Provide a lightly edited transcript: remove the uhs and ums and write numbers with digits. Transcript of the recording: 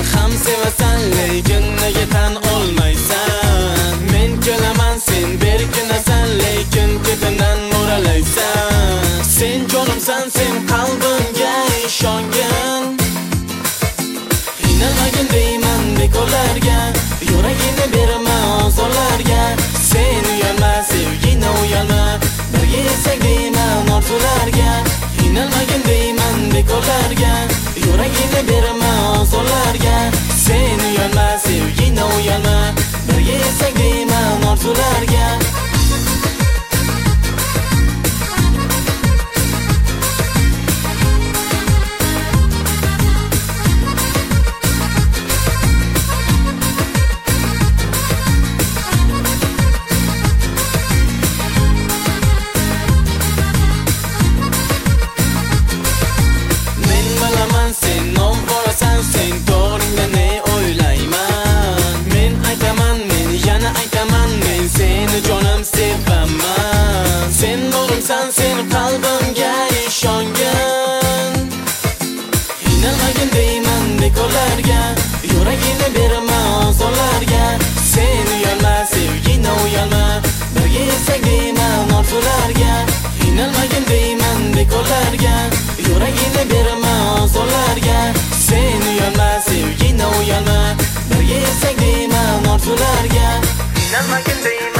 ham sevasan lekin nega tan olmaysan? Men kelaman sen berkinasan lekin ketidan mo'ralaysan. Sen jonimsan, sen qalbimga ishongan. Qiynalmagin deyman bekorlarga, yuragini berma ozorlarga. Sen uyalma, sevgini uyalma, birga yetsak deyman orzularga. Qiynalmagin deyman bekorlarga, yuragini berma ozorlarga. Sen uyalma, sevgini uyalma, birga yetsak deyman orzularga. Sen nomborasan, sen to'g'ringda ne o'ylayman. Men aytaman, men yana aytaman, men seni jonim sevaman. Sen nurumsan, sen qalbimga ishongan. Qiynalmagin deyman bekorlarga, yuragini berma ozorlarga. Sen uyalma, sevgini uyalma, birga yetsak deyman orzularga. Qiynalmagin deyman bekorlarga, yuragini berma ozorlarga. Sen uyalma, sevgini uyalma, birga yetsak deyman orzularga. Qiynalmagin deyman